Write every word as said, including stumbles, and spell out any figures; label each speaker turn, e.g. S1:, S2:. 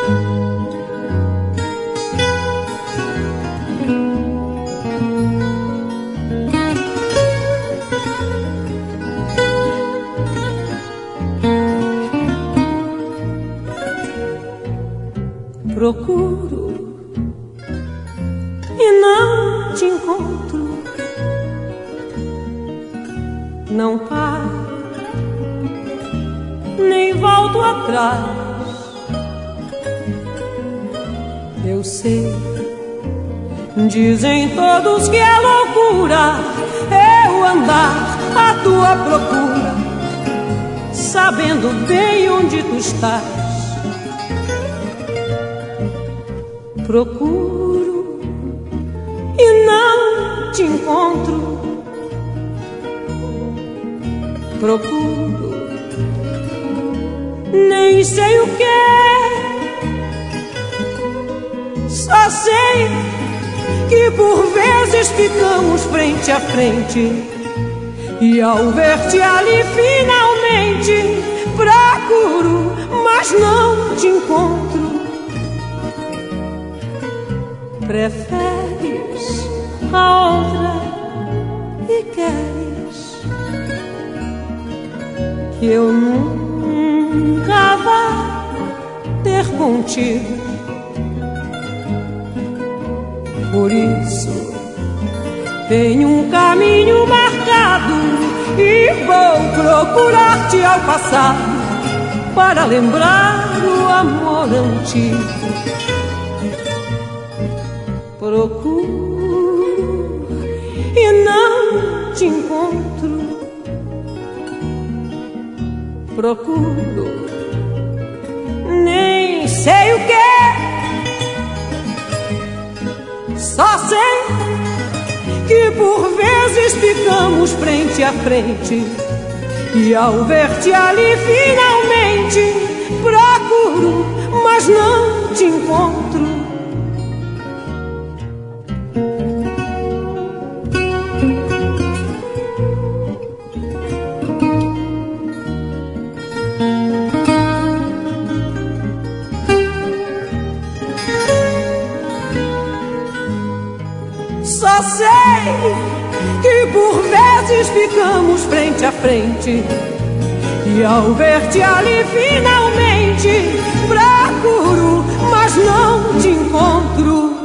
S1: Procuro e não te encontro, não paro, nem volto atrás. Eu sei, dizem todos que é loucura eu andar à tua procura, sabendo bem onde tu estás. Procuro e não te encontro, procuro, nem sei o que é, só sei que por vezes ficamos frente a frente, e ao ver-te ali finalmente procuro, mas não te encontro. Preferes a outra e queres que eu nunca vá ter contigo. Por isso tenho um caminho marcado e vou procurar-te ao passado para lembrar o amor antigo. Procuro e não te encontro, procuro, nem sei o que é, só sei que por vezes ficamos frente a frente, e ao ver-te ali finalmente procuro, mas não te encontro. Só sei que por vezes ficamos frente a frente, e ao ver-te ali finalmente procuro, mas não te encontro.